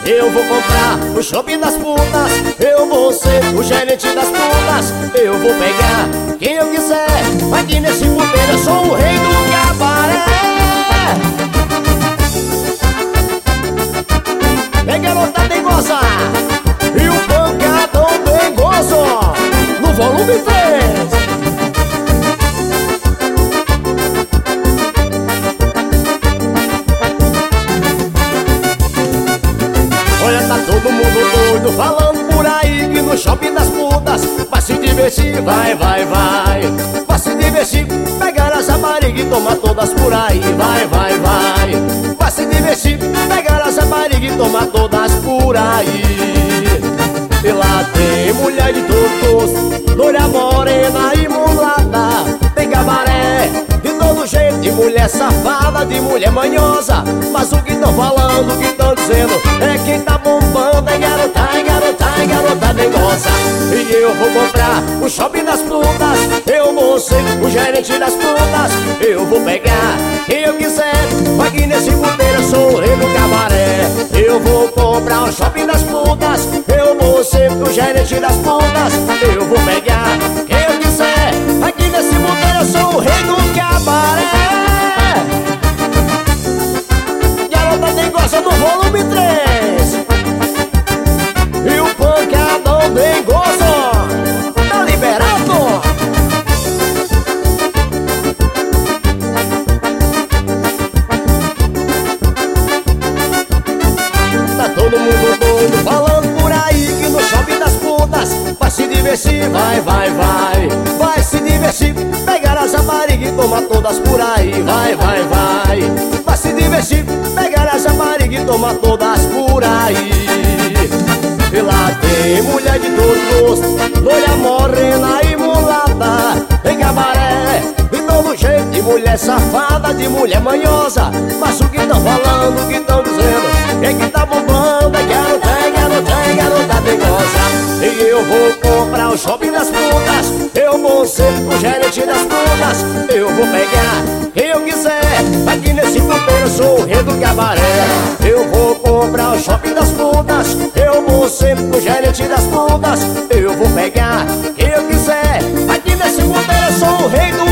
Eu vou comprar o shopping das putas, eu vou ser o gerente das putas. Eu vou pegar quem eu quiser, aqui nesse puteiro eu sou o rei do cabaré. Vem garota, tem goza, e o pancadão tem gozo, no volume 3. Olha, tá todo mundo doido, falando por aí que no shopping das putas vai se divertir, vai, vai, vai. Vai se divertir, pegar as raparigas e tomar todas por aí, vai, vai, vai. Vai se divertir, pegar as raparigas e tomar todas por aí. E lá tem mulher de todos, loira, morena e mulata. Tem cabaré de todo jeito, de mulher safada, de mulher manhosa. Mas o que tão falando, o que tão dizendo é quem tá bombando, é garota, é garota, é garota dengosa. E eu vou comprar o shopping das putas, eu vou ser o gerente das putas. Eu vou pegar quem eu quiser, aqui nesse puteiro eu sou o rei do cabaré. Eu vou comprar o shopping das putas, eu vou ser o gerente das putas. Eu vou pegar quem eu quiser, aqui nesse puteiro eu sou o rei do cabaré. Garota dengosa do volume 3, e o pancadão dengoso tá liberado. Tá todo mundo doido, falando por aí que no shopping das putas vai se divertir, vai, vai, vai. Vai se divertir, pegar as raparigas e tomar todas por aí, vai, vai, vai. Vai se divertir, pegar as raparigas e tomar todas por aí. E lá tem mulher de todo gosto, loira, morena e mulata. Tem cabaré de todo jeito, de mulher safada, de mulher manhosa. Mas o que tão falando, o que tão dizendo é que tá bombando, é garota, é garota, é garota dengosa. E eu vou comprar o shopping das putas, eu vou ser o gerente das putas. Eu vou pegar quem eu quiser, aqui nesse puteiro eu sou o rei do cabaré. Eu vou comprar o shopping das putas, eu vou ser o gerente das putas. Eu vou pegar quem eu quiser, aqui nesse puteiro eu sou o rei do